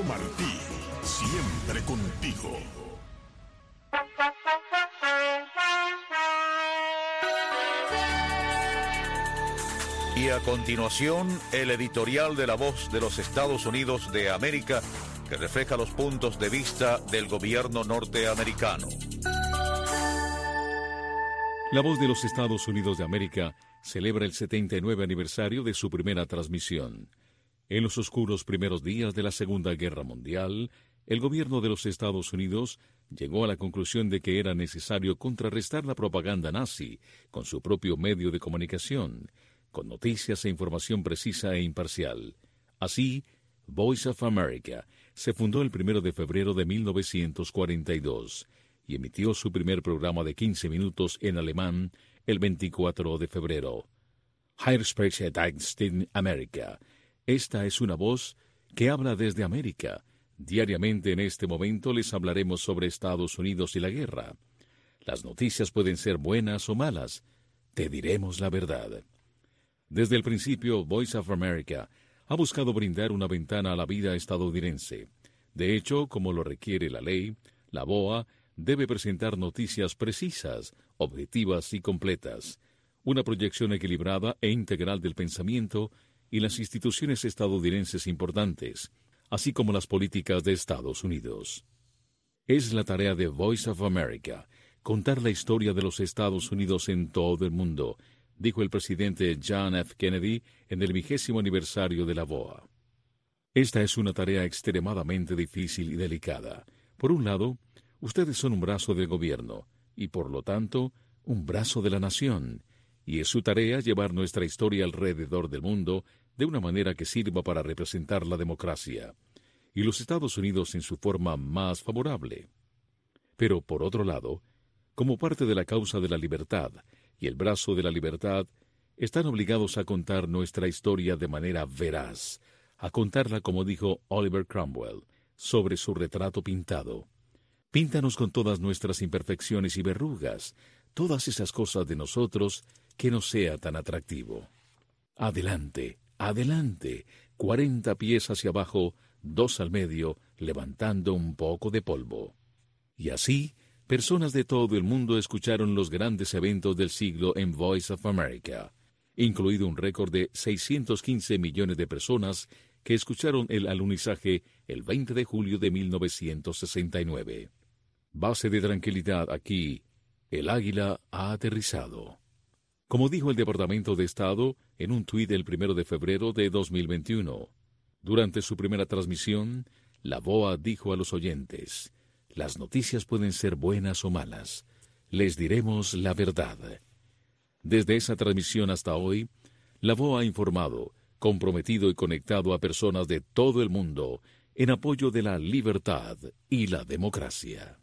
Martí, siempre contigo. Y a continuación, el editorial de La Voz de los Estados Unidos de América, que refleja los puntos de vista del gobierno norteamericano. La Voz de los Estados Unidos de América celebra el 79 aniversario de su primera transmisión. En los oscuros primeros días de la Segunda Guerra Mundial, el gobierno de los Estados Unidos llegó a la conclusión de que era necesario contrarrestar la propaganda nazi con su propio medio de comunicación, con noticias e información precisa e imparcial. Así, Voice of America se fundó el 1 de febrero de 1942 y emitió su primer programa de 15 minutos en alemán el 24 de febrero. Hier spricht in America. Esta es una voz que habla desde América. Diariamente en este momento les hablaremos sobre Estados Unidos y la guerra. Las noticias pueden ser buenas o malas. Te diremos la verdad. Desde el principio, Voice of America ha buscado brindar una ventana a la vida estadounidense. De hecho, como lo requiere la ley, la VOA debe presentar noticias precisas, objetivas y completas, una proyección equilibrada e integral del pensamiento y las instituciones estadounidenses importantes, así como las políticas de Estados Unidos. Es la tarea de Voice of America contar la historia de los Estados Unidos en todo el mundo, dijo el presidente John F. Kennedy en el 20º aniversario de la VOA. Esta es una tarea extremadamente difícil y delicada. Por un lado, ustedes son un brazo del gobierno y, por lo tanto, un brazo de la nación, y es su tarea llevar nuestra historia alrededor del mundo de una manera que sirva para representar la democracia, y los Estados Unidos en su forma más favorable. Pero, por otro lado, como parte de la causa de la libertad y el brazo de la libertad, están obligados a contar nuestra historia de manera veraz, a contarla como dijo Oliver Cromwell, sobre su retrato pintado. Píntanos con todas nuestras imperfecciones y verrugas, todas esas cosas de nosotros que no sea tan atractivo. Adelante, adelante, 40 pies hacia abajo, 2 al medio, levantando un poco de polvo. Y así, personas de todo el mundo escucharon los grandes eventos del siglo en Voice of America, incluido un récord de 615 millones de personas que escucharon el alunizaje el 20 de julio de 1969. Base de tranquilidad aquí, el águila ha aterrizado. Como dijo el Departamento de Estado en un tuit el 1 de febrero de 2021, durante su primera transmisión, la VOA dijo a los oyentes: las noticias pueden ser buenas o malas. Les diremos la verdad. Desde esa transmisión hasta hoy, la VOA ha informado, comprometido y conectado a personas de todo el mundo en apoyo de la libertad y la democracia.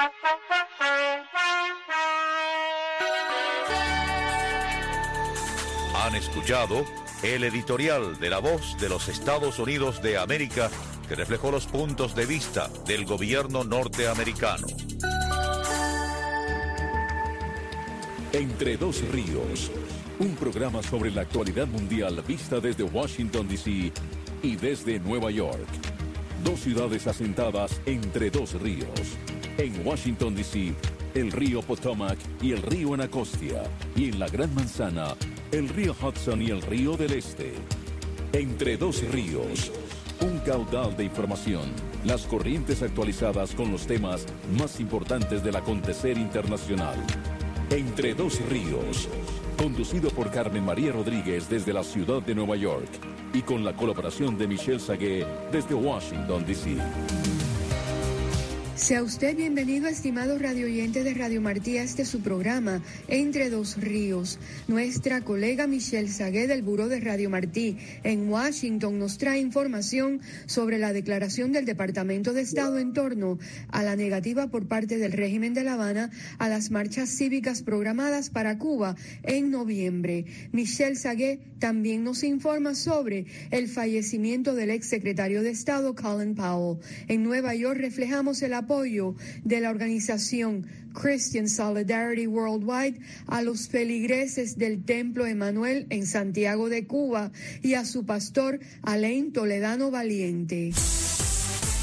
Han escuchado el editorial de La Voz de los Estados Unidos de América, que reflejó los puntos de vista del gobierno norteamericano. Entre dos ríos, un programa sobre la actualidad mundial vista desde Washington, D.C. y desde Nueva York. Dos ciudades asentadas entre dos ríos. En Washington, D.C., el río Potomac y el río Anacostia. Y en la Gran Manzana, el río Hudson y el río del Este. Entre dos ríos, un caudal de información. Las corrientes actualizadas con los temas más importantes del acontecer internacional. Entre dos ríos, conducido por Carmen María Rodríguez desde la ciudad de Nueva York y con la colaboración de Michelle Sagué desde Washington, D.C. Sea usted bienvenido, estimado radio oyente de Radio Martí, a este su programa, Entre Dos Ríos. Nuestra colega Michelle Sagué del Buró de Radio Martí en Washington nos trae información sobre la declaración del Departamento de Estado en torno a la negativa por parte del régimen de La Habana a las marchas cívicas programadas para Cuba en noviembre. Michelle Sagué también nos informa sobre el fallecimiento del exsecretario de Estado Colin Powell. En Nueva York reflejamos el apoyo de la organización Christian Solidarity Worldwide a los feligreses del Templo Emanuel en Santiago de Cuba y a su pastor Alain Toledano Valiente.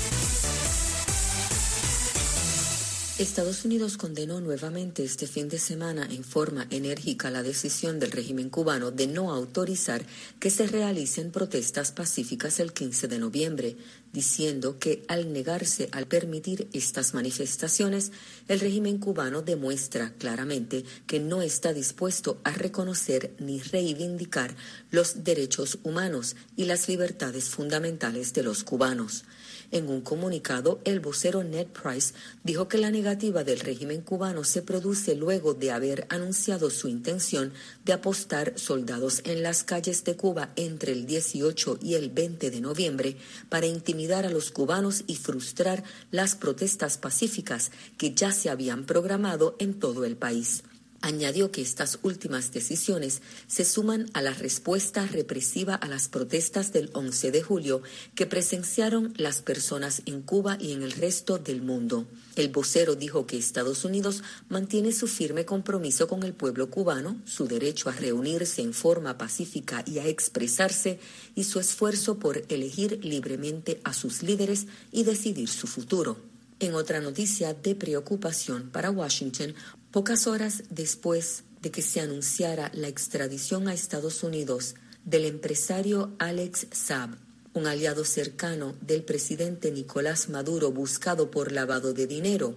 Estados Unidos condenó nuevamente este fin de semana en forma enérgica la decisión del régimen cubano de no autorizar que se realicen protestas pacíficas el 15 de noviembre, diciendo que al negarse a permitir estas manifestaciones, el régimen cubano demuestra claramente que no está dispuesto a reconocer ni reivindicar los derechos humanos y las libertades fundamentales de los cubanos. En un comunicado, el vocero Ned Price dijo que la negativa del régimen cubano se produce luego de haber anunciado su intención de apostar soldados en las calles de Cuba entre el 18 y el 20 de noviembre para intimidar a los cubanos y frustrar las protestas pacíficas que ya se habían programado en todo el país. Añadió que estas últimas decisiones se suman a la respuesta represiva a las protestas del 11 de julio que presenciaron las personas en Cuba y en el resto del mundo. El vocero dijo que Estados Unidos mantiene su firme compromiso con el pueblo cubano, su derecho a reunirse en forma pacífica y a expresarse, y su esfuerzo por elegir libremente a sus líderes y decidir su futuro. En otra noticia de preocupación para Washington, pocas horas después de que se anunciara la extradición a Estados Unidos del empresario Alex Saab, un aliado cercano del presidente Nicolás Maduro buscado por lavado de dinero,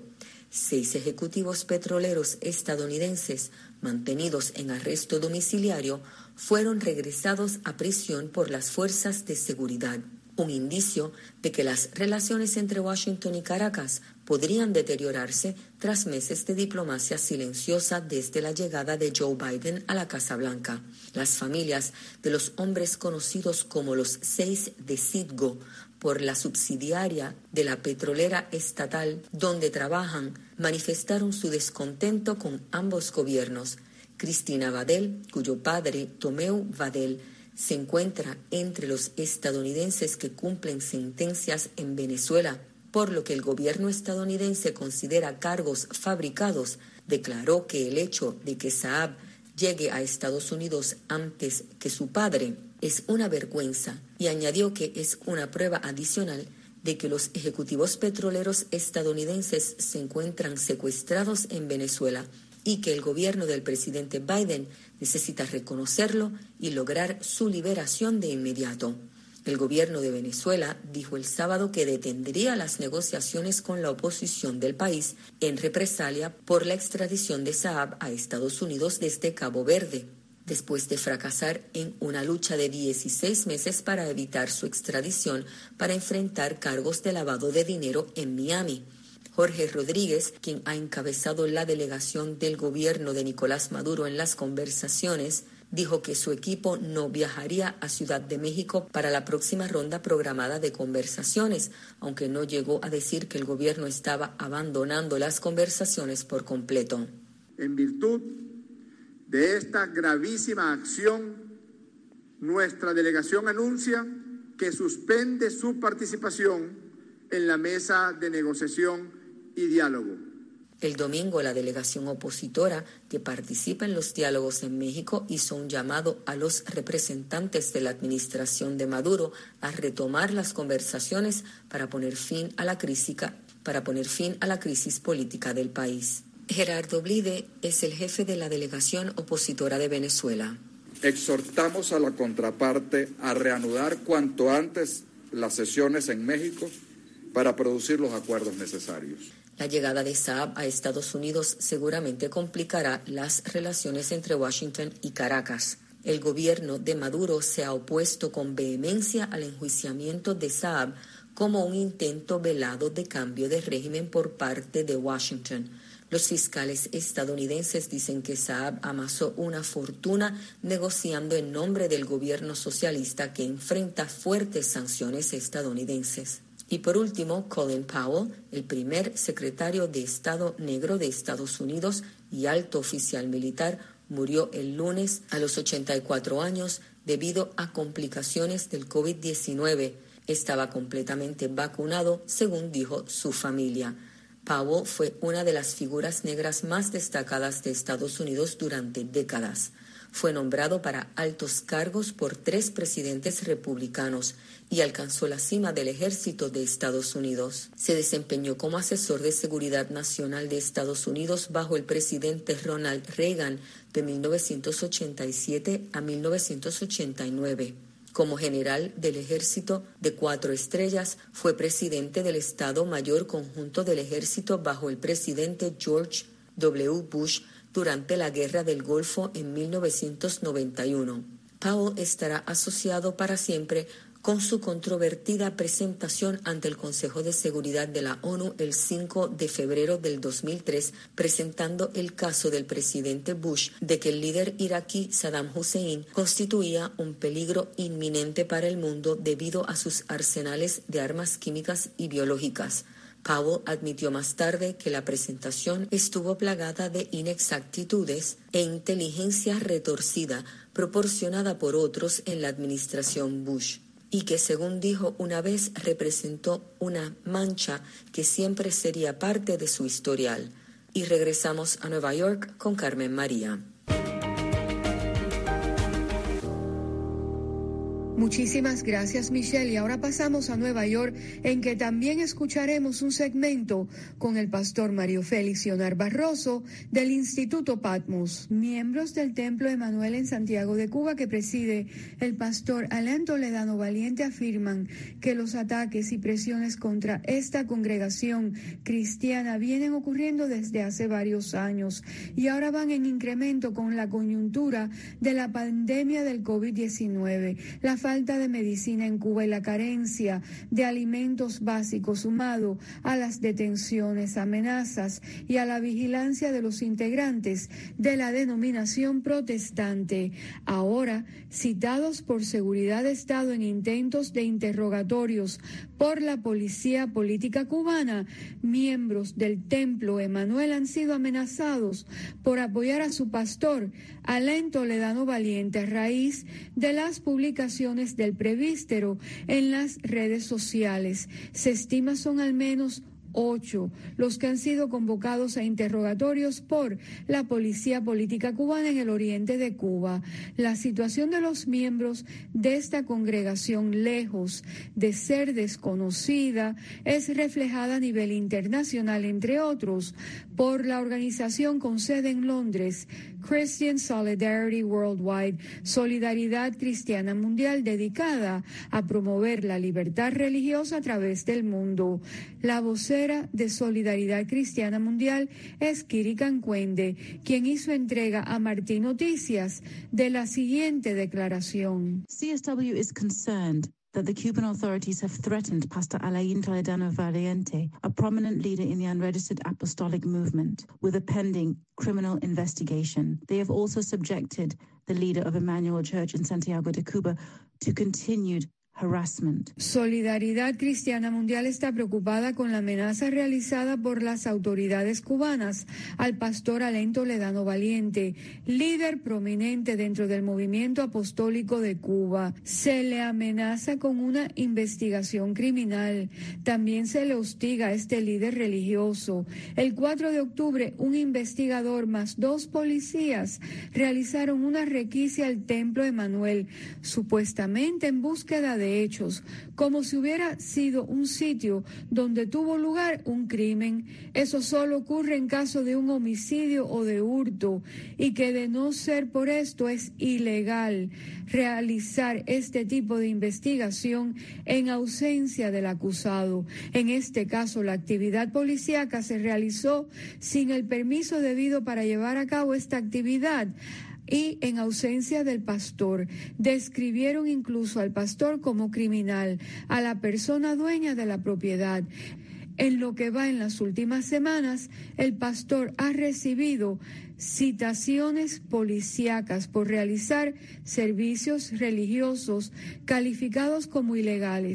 6 ejecutivos petroleros estadounidenses mantenidos en arresto domiciliario fueron regresados a prisión por las fuerzas de seguridad. Un indicio de que las relaciones entre Washington y Caracas podrían deteriorarse tras meses de diplomacia silenciosa desde la llegada de Joe Biden a la Casa Blanca. Las familias de los hombres conocidos como los 6 de Citgo por la subsidiaria de la petrolera estatal donde trabajan manifestaron su descontento con ambos gobiernos. Cristina Vadel, cuyo padre, Tomeu Vadel, se encuentra entre los estadounidenses que cumplen sentencias en Venezuela, por lo que el gobierno estadounidense considera cargos fabricados, declaró que el hecho de que Saab llegue a Estados Unidos antes que su padre es una vergüenza y añadió que es una prueba adicional de que los ejecutivos petroleros estadounidenses se encuentran secuestrados en Venezuela y que el gobierno del presidente Biden necesita reconocerlo y lograr su liberación de inmediato. El gobierno de Venezuela dijo el sábado que detendría las negociaciones con la oposición del país en represalia por la extradición de Saab a Estados Unidos desde Cabo Verde, después de fracasar en una lucha de 16 meses para evitar su extradición para enfrentar cargos de lavado de dinero en Miami. Jorge Rodríguez, quien ha encabezado la delegación del gobierno de Nicolás Maduro en las conversaciones, dijo que su equipo no viajaría a Ciudad de México para la próxima ronda programada de conversaciones, aunque no llegó a decir que el gobierno estaba abandonando las conversaciones por completo. En virtud de esta gravísima acción, nuestra delegación anuncia que suspende su participación en la mesa de negociación y diálogo. El domingo, la delegación opositora que participa en los diálogos en México hizo un llamado a los representantes de la administración de Maduro a retomar las conversaciones para poner fin a la crisis política del país. Gerardo Blide es el jefe de la delegación opositora de Venezuela. Exhortamos a la contraparte a reanudar cuanto antes las sesiones en México para producir los acuerdos necesarios. La llegada de Saab a Estados Unidos seguramente complicará las relaciones entre Washington y Caracas. El gobierno de Maduro se ha opuesto con vehemencia al enjuiciamiento de Saab como un intento velado de cambio de régimen por parte de Washington. Los fiscales estadounidenses dicen que Saab amasó una fortuna negociando en nombre del gobierno socialista que enfrenta fuertes sanciones estadounidenses. Y por último, Colin Powell, el primer secretario de Estado negro de Estados Unidos y alto oficial militar, murió el lunes a los 84 años debido a complicaciones del COVID-19. Estaba completamente vacunado, según dijo su familia. Powell fue una de las figuras negras más destacadas de Estados Unidos durante décadas. Fue nombrado para altos cargos por 3 presidentes republicanos y alcanzó la cima del ejército de Estados Unidos. Se desempeñó como asesor de seguridad nacional de Estados Unidos bajo el presidente Ronald Reagan de 1987 a 1989. Como general del ejército de 4 estrellas, fue presidente del Estado Mayor Conjunto del Ejército bajo el presidente George W. Bush durante la Guerra del Golfo en 1991. Powell estará asociado para siempre con su controvertida presentación ante el Consejo de Seguridad de la ONU el 5 de febrero del 2003, presentando el caso del presidente Bush de que el líder iraquí Saddam Hussein constituía un peligro inminente para el mundo debido a sus arsenales de armas químicas y biológicas. Powell admitió más tarde que la presentación estuvo plagada de inexactitudes e inteligencia retorcida proporcionada por otros en la administración Bush, y que, según dijo una vez, representó una mancha que siempre sería parte de su historial. Y regresamos a Nueva York con Carmen María. Muchísimas gracias, Michelle. Y ahora pasamos a Nueva York, en que también escucharemos un segmento con el pastor Mario Félix Ionar Barroso del Instituto Patmos. Miembros del Templo Emanuel en Santiago de Cuba, que preside el pastor Alain Toledano Valiente, afirman que los ataques y presiones contra esta congregación cristiana vienen ocurriendo desde hace varios años y ahora van en incremento con la coyuntura de la pandemia del COVID-19. La falta de medicina en Cuba y la carencia de alimentos básicos, sumado a las detenciones, amenazas y a la vigilancia de los integrantes de la denominación protestante, ahora citados por Seguridad de Estado en intentos de interrogatorios por la policía política cubana, miembros del Templo Emanuel han sido amenazados por apoyar a su pastor Alain Toledano Valiente a raíz de las publicaciones del presbítero en las redes sociales. Se estima son al menos 8 los que han sido convocados a interrogatorios por la policía política cubana en el oriente de Cuba. La situación de los miembros de esta congregación, lejos de ser desconocida, es reflejada a nivel internacional, entre otros, por la organización con sede en Londres, Christian Solidarity Worldwide, Solidaridad Cristiana Mundial, dedicada a promover la libertad religiosa a través del mundo. La vocera de Solidaridad Cristiana Mundial es Kiri Cancuende, quien hizo entrega a Martí Noticias de la siguiente declaración. CSW is concerned that the Cuban authorities have threatened Pastor Alain Toledano Valiente, a prominent leader in the unregistered apostolic movement, with a pending criminal investigation. They have also subjected the leader of Emmanuel Church in Santiago de Cuba to continued harassment. Solidaridad Cristiana Mundial está preocupada con la amenaza realizada por las autoridades cubanas al pastor Alain Toledano Valiente, líder prominente dentro del movimiento apostólico de Cuba. Se le amenaza con una investigación criminal. También se le hostiga a este líder religioso. El 4 de octubre, un investigador más 2 policías realizaron una requisa al Templo Emanuel, supuestamente en búsqueda de hechos, como si hubiera sido un sitio donde tuvo lugar un crimen. Eso solo ocurre en caso de un homicidio o de hurto, y que de no ser por esto es ilegal realizar este tipo de investigación en ausencia del acusado. En este caso, la actividad policíaca se realizó sin el permiso debido para llevar a cabo esta actividad y en ausencia del pastor. Describieron incluso al pastor como criminal, a la persona dueña de la propiedad. En lo que va en las últimas semanas, el pastor ha recibido citaciones policíacas por realizar servicios religiosos calificados como ilegales.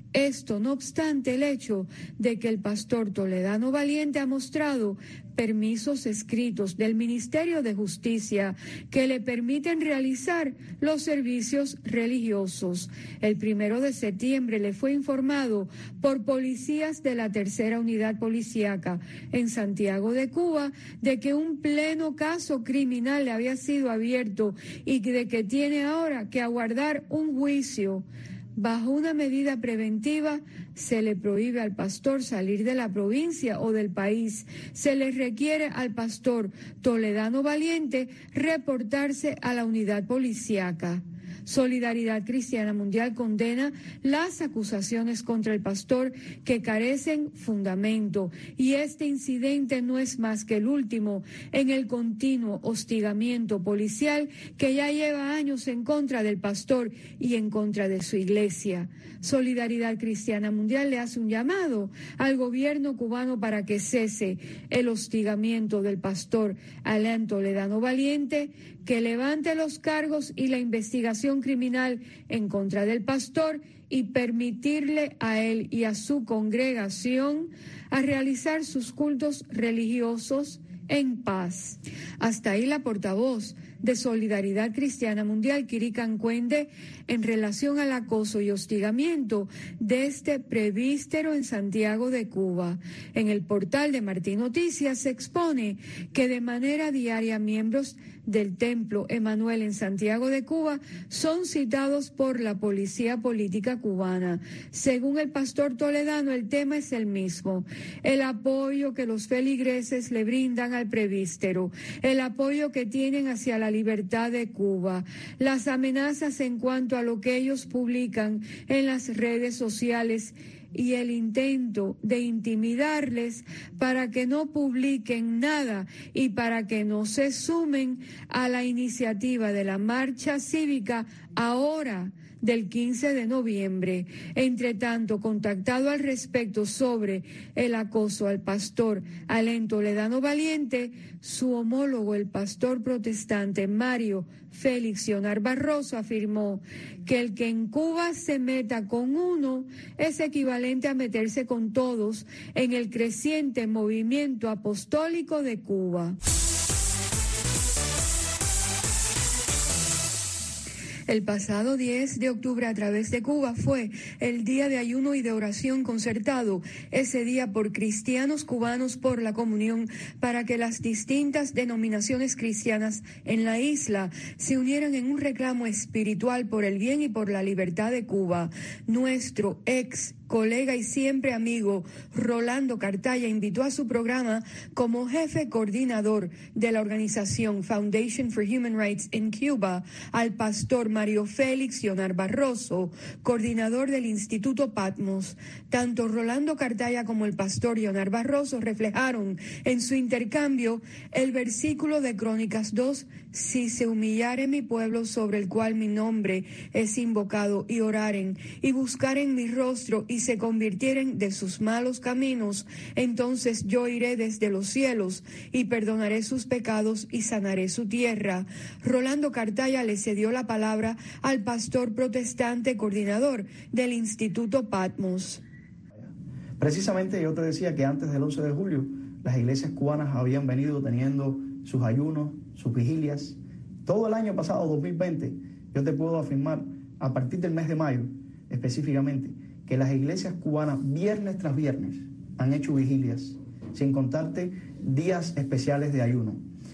Esto no obstante el hecho de que el pastor Toledano Valiente ha mostrado permisos escritos del Ministerio de Justicia que le permiten realizar los servicios religiosos. El 1 de septiembre le fue informado por policías de la Tercera Unidad Policíaca en Santiago de Cuba de que un pleno caso criminal le había sido abierto y de que tiene ahora que aguardar un juicio. Bajo una medida preventiva, se le prohíbe al pastor salir de la provincia o del país. Se le requiere al pastor Toledano Valiente reportarse a la unidad policíaca. Solidaridad Cristiana Mundial condena las acusaciones contra el pastor que carecen fundamento, y este incidente no es más que el último en el continuo hostigamiento policial que ya lleva años en contra del pastor y en contra de su iglesia. Solidaridad Cristiana Mundial le hace un llamado al gobierno cubano para que cese el hostigamiento del pastor Alain Toledano Valiente, que levante los cargos y la investigación criminal en contra del pastor y permitirle a él y a su congregación a realizar sus cultos religiosos en paz. Hasta ahí la portavoz de Solidaridad Cristiana Mundial, Kiri Cancuende, en relación al acoso y hostigamiento de este presbítero en Santiago de Cuba. En el portal de Martín Noticias se expone que de manera diaria miembros del Templo Emanuel en Santiago de Cuba son citados por la policía política cubana. Según el pastor Toledano, el tema es el mismo: el apoyo que los feligreses le brindan al presbítero, el apoyo que tienen hacia la libertad de Cuba, las amenazas en cuanto a lo que ellos publican en las redes sociales y el intento de intimidarles para que no publiquen nada y para que no se sumen a la iniciativa de la marcha cívica ahora del 15 de noviembre. Entre tanto, contactado al respecto sobre el acoso al pastor Alain Toledano Valiente, su homólogo, el pastor protestante Mario Félix Sionar Barroso, afirmó que el que en Cuba se meta con uno es equivalente a meterse con todos en el creciente movimiento apostólico de Cuba. El pasado 10 de octubre a través de Cuba fue el día de ayuno y de oración concertado ese día por cristianos cubanos por la comunión, para que las distintas denominaciones cristianas en la isla se unieran en un reclamo espiritual por el bien y por la libertad de Cuba. Nuestro ex colega y siempre amigo Rolando Cartaya invitó a su programa como jefe coordinador de la organización Foundation for Human Rights in Cuba al pastor Mario Félix Sionar Barroso, coordinador del Instituto Patmos. Tanto Rolando Cartaya como el pastor Sionar Barroso reflejaron en su intercambio el versículo de Crónicas 2: si se humillare mi pueblo sobre el cual mi nombre es invocado, y oraren y buscaren mi rostro y se convirtieren de sus malos caminos, entonces yo iré desde los cielos y perdonaré sus pecados y sanaré su tierra. Rolando Cartaya le cedió la palabra al pastor protestante coordinador del Instituto Patmos. Precisamente yo te decía que antes del 11 de julio las iglesias cubanas habían venido teniendo sus ayunos, sus vigilias. Todo el año pasado, 2020, yo te puedo afirmar, a partir del mes de mayo específicamente, que las iglesias cubanas viernes tras viernes han hecho vigilias, sin contarte días especiales de ayuno.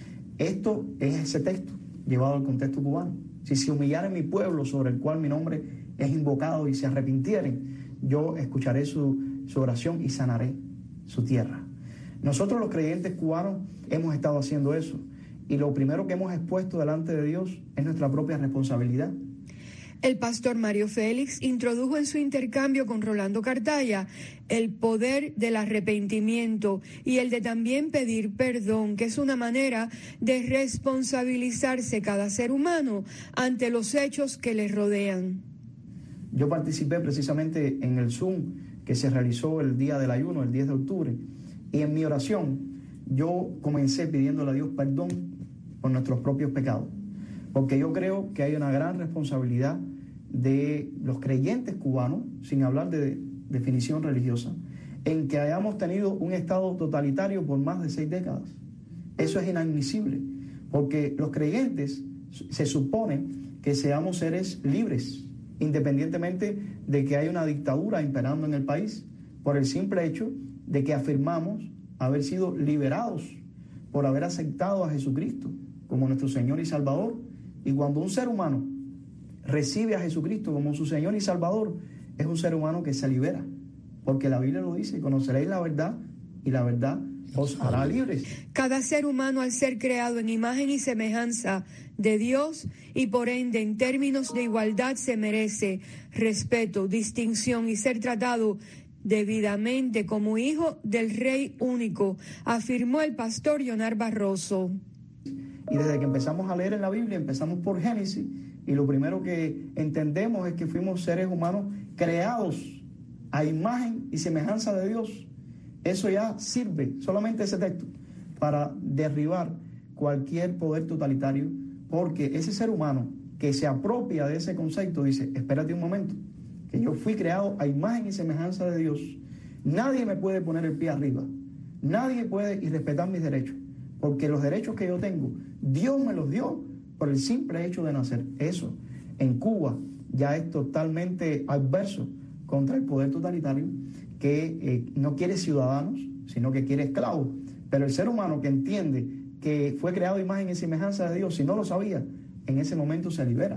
Esto es ese texto llevado al contexto cubano. Si se humillaren mi pueblo sobre el cual mi nombre es invocado y se arrepintieren, yo escucharé su oración y sanaré su tierra. Nosotros los creyentes cubanos hemos estado haciendo eso, y lo primero que hemos expuesto delante de Dios es nuestra propia responsabilidad. El pastor Mario Félix introdujo en su intercambio con Rolando Cartaya el poder del arrepentimiento y el de también pedir perdón, que es una manera de responsabilizarse cada ser humano ante los hechos que les rodean. Yo participé precisamente en el Zoom que se realizó el día del ayuno, el 10 de octubre, y en mi oración yo comencé pidiéndole a Dios perdón por nuestros propios pecados, porque yo creo que hay una gran responsabilidad de los creyentes cubanos, sin hablar de definición religiosa, en que hayamos tenido un Estado totalitario por más de 6 décadas. Eso es inadmisible, porque los creyentes se supone que seamos seres libres, independientemente de que haya una dictadura imperando en el país, por el simple hecho de que afirmamos haber sido liberados por haber aceptado a Jesucristo como nuestro Señor y Salvador. Y cuando un ser humano recibe a Jesucristo como su Señor y Salvador, es un ser humano que se libera, porque la Biblia lo dice: conoceréis la verdad y la verdad os hará libres. Cada ser humano, al ser creado en imagen y semejanza de Dios y por ende en términos de igualdad, se merece respeto, distinción y ser tratado debidamente como hijo del Rey único, afirmó el pastor Yonar Barroso. Y desde que empezamos a leer en la Biblia, empezamos por Génesis, y lo primero que entendemos es que fuimos seres humanos creados a imagen y semejanza de Dios. Eso ya sirve, solamente ese texto, para derribar cualquier poder totalitario, porque ese ser humano que se apropia de ese concepto dice: espérate un momento, que yo fui creado a imagen y semejanza de Dios. Nadie me puede poner el pie arriba, nadie puede irrespetar mis derechos, porque los derechos que yo tengo, Dios me los dio por el simple hecho de nacer. Eso en Cuba ya es totalmente adverso contra el poder totalitario, que no quiere ciudadanos, sino que quiere esclavos. Pero el ser humano que entiende que fue creado a imagen y semejanza de Dios, si no lo sabía, en ese momento se libera.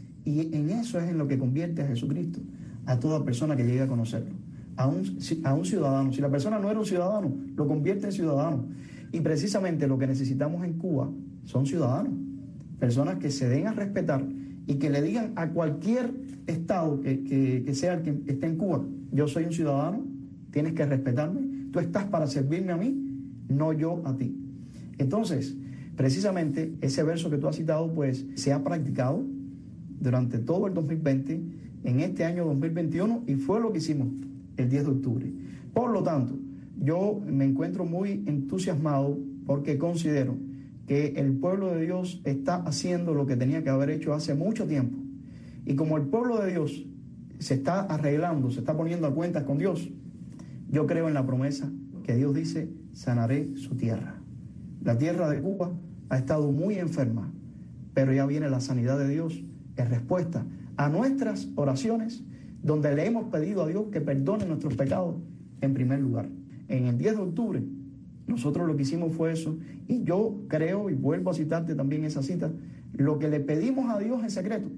Y en eso es en lo que convierte a Jesucristo a toda persona que llegue a conocerlo, a un ciudadano. Si la persona no era un ciudadano, lo convierte en ciudadano. Y precisamente lo que necesitamos en Cuba son ciudadanos, personas que se den a respetar y que le digan a cualquier Estado que sea el que esté en Cuba: yo soy un ciudadano, tienes que respetarme, tú estás para servirme a mí, no yo a ti. Entonces, precisamente ese verso que tú has citado, pues se ha practicado durante todo el 2020, en este año 2021, y fue lo que hicimos el 10 de octubre. Por lo tanto, yo me encuentro muy entusiasmado porque considero que el pueblo de Dios está haciendo lo que tenía que haber hecho hace mucho tiempo. Y como el pueblo de Dios se está arreglando, se está poniendo a cuentas con Dios, yo creo en la promesa que Dios dice: sanaré su tierra. La tierra de Cuba ha estado muy enferma, pero ya viene la sanidad de Dios en respuesta a nuestras oraciones, donde le hemos pedido a Dios que perdone nuestros pecados en primer lugar. En el 10 de octubre, nosotros lo que hicimos fue eso, y yo creo, y vuelvo a citarte también esa cita: lo que le pedimos a Dios en secreto,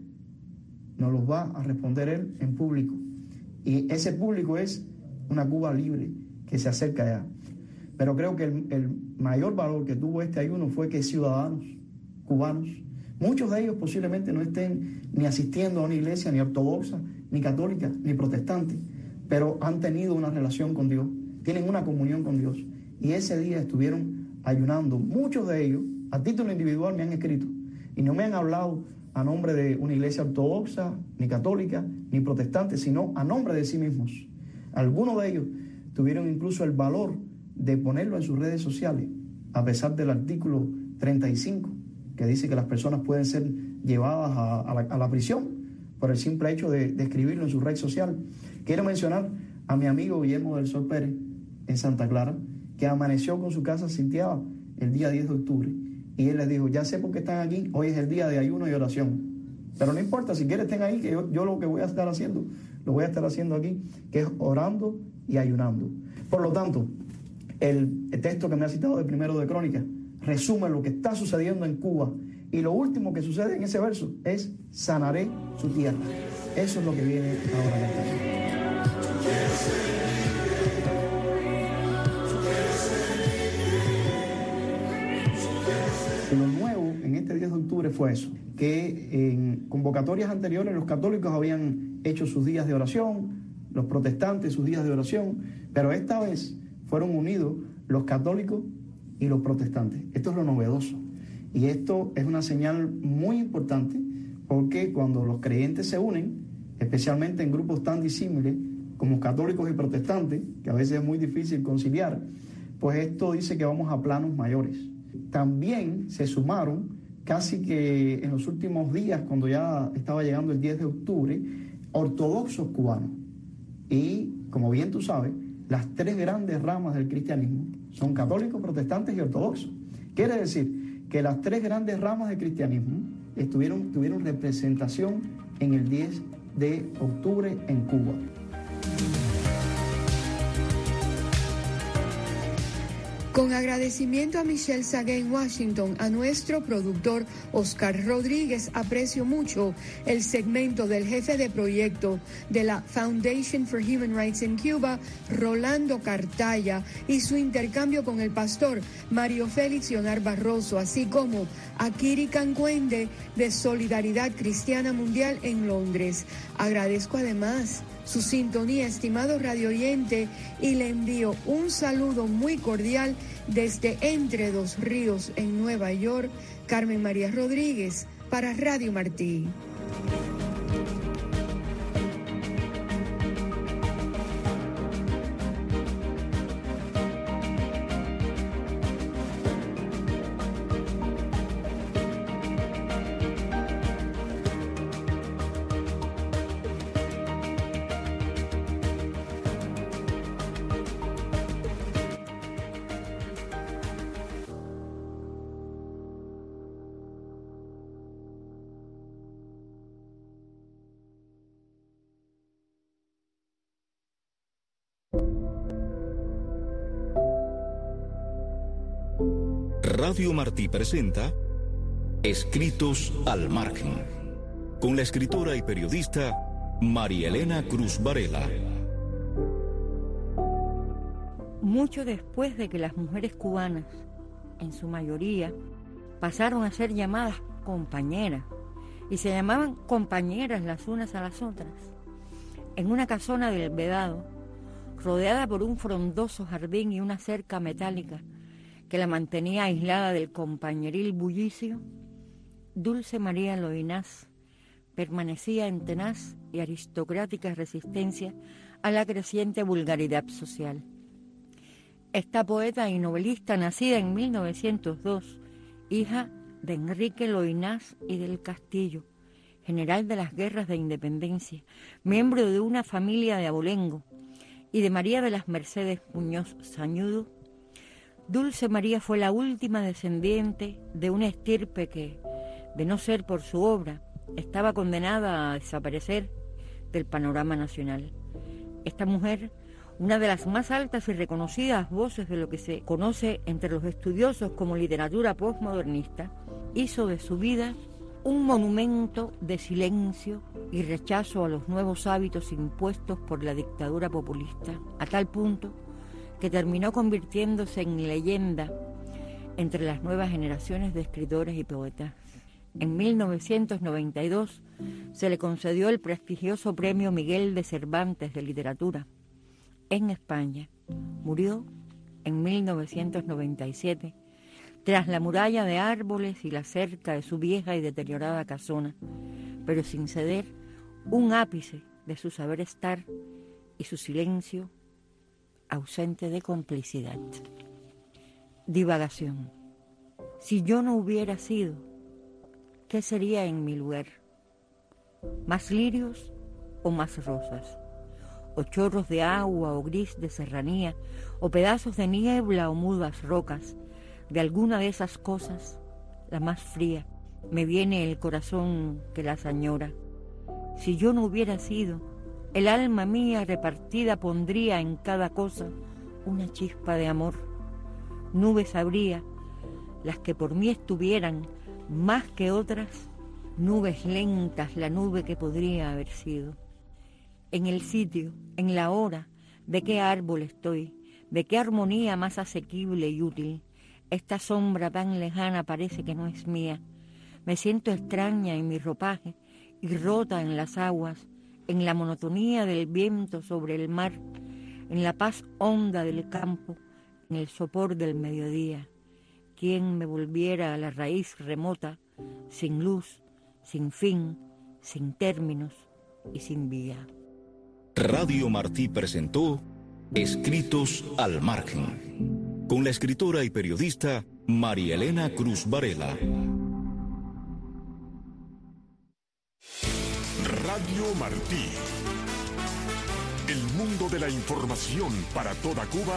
nos lo va a responder Él en público. Y ese público es una Cuba libre que se acerca ya. Pero creo que el mayor valor que tuvo este ayuno fue que ciudadanos cubanos, muchos de ellos posiblemente no estén ni asistiendo a una iglesia ni ortodoxa, ni católica, ni protestante, pero han tenido una relación con Dios, tienen una comunión con Dios. Y ese día estuvieron ayunando. Muchos de ellos, a título individual, me han escrito y no me han hablado a nombre de una iglesia ortodoxa, ni católica, ni protestante, sino a nombre de sí mismos. Algunos de ellos tuvieron incluso el valor de ponerlo en sus redes sociales, a pesar del artículo 35, que dice que las personas pueden ser llevadas a la prisión por el simple hecho de escribirlo en su red social. Quiero mencionar a mi amigo Guillermo del Sol Pérez, en Santa Clara, que amaneció con su casa sitiada el día 10 de octubre. Y él les dijo: ya sé por qué están aquí, hoy es el día de ayuno y oración. Pero no importa, si quieren estén ahí, que yo lo que voy a estar haciendo, lo voy a estar haciendo aquí, que es orando y ayunando. Por lo tanto, el texto que me ha citado de Primero de Crónicas resume lo que está sucediendo en Cuba. Y lo último que sucede en ese verso es: sanaré su tierra. Eso es lo que viene ahora en el texto. Lo nuevo en este 10 de octubre fue eso, que en convocatorias anteriores los católicos habían hecho sus días de oración, los protestantes sus días de oración, pero esta vez fueron unidos los católicos y los protestantes. Esto es lo novedoso, y esto es una señal muy importante, porque cuando los creyentes se unen, especialmente en grupos tan disímiles como católicos y protestantes, que a veces es muy difícil conciliar, pues esto dice que vamos a planos mayores. También se sumaron casi que en los últimos días, cuando ya estaba llegando el 10 de octubre, ortodoxos cubanos. Y, como bien tú sabes, las tres grandes ramas del cristianismo son católicos, protestantes y ortodoxos. Quiere decir que las tres grandes ramas del cristianismo tuvieron representación en el 10 de octubre en Cuba. Con agradecimiento a Michelle Sagué en Washington, a nuestro productor Oscar Rodríguez, aprecio mucho el segmento del jefe de proyecto de la Foundation for Human Rights en Cuba, Rolando Cartaya, y su intercambio con el pastor Mario Félix Leonard Barroso, así como a Kiri Cancuende de Solidaridad Cristiana Mundial en Londres. Agradezco además su sintonía, estimado radio oyente, y le envío un saludo muy cordial desde Entre Dos Ríos en Nueva York, Carmen María Rodríguez para Radio Martí. Radio Martí presenta Escritos al Margen, con la escritora y periodista María Elena Cruz Varela. Mucho después de que las mujeres cubanas, en su mayoría, pasaron a ser llamadas compañeras, y se llamaban compañeras las unas a las otras, en una casona del Vedado, rodeada por un frondoso jardín y una cerca metálica que la mantenía aislada del compañeril bullicio, Dulce María Loynaz permanecía en tenaz y aristocrática resistencia a la creciente vulgaridad social. Esta poeta y novelista, nacida en 1902, hija de Enrique Loynaz y del Castillo, general de las guerras de independencia, miembro de una familia de abolengo, y de María de las Mercedes Muñoz Sañudo, Dulce María fue la última descendiente de una estirpe que, de no ser por su obra, estaba condenada a desaparecer del panorama nacional. Esta mujer, una de las más altas y reconocidas voces de lo que se conoce entre los estudiosos como literatura postmodernista, hizo de su vida un monumento de silencio y rechazo a los nuevos hábitos impuestos por la dictadura populista, a tal punto que terminó convirtiéndose en leyenda entre las nuevas generaciones de escritores y poetas. En 1992 se le concedió el prestigioso Premio Miguel de Cervantes de Literatura. En España murió en 1997 tras la muralla de árboles y la cerca de su vieja y deteriorada casona, pero sin ceder un ápice de su saber estar y su silencio ausente de complicidad. Divagación. Si yo no hubiera sido, ¿qué sería en mi lugar? ¿Más lirios o más rosas? ¿O chorros de agua o gris de serranía? ¿O pedazos de niebla o mudas rocas? De alguna de esas cosas, la más fría, me viene el corazón que las añora. Si yo no hubiera sido, el alma mía repartida pondría en cada cosa una chispa de amor. Nubes habría, las que por mí estuvieran, más que otras, nubes lentas, la nube que podría haber sido. En el sitio, en la hora, de qué árbol estoy, de qué armonía más asequible y útil. Esta sombra tan lejana parece que no es mía. Me siento extraña en mi ropaje y rota en las aguas, en la monotonía del viento sobre el mar, en la paz honda del campo, en el sopor del mediodía. ¿Quién me volviera a la raíz remota, sin luz, sin fin, sin términos y sin vía? Radio Martí presentó Escritos al Margen, con la escritora y periodista María Elena Cruz Varela. Radio Martí. El mundo de la información para toda Cuba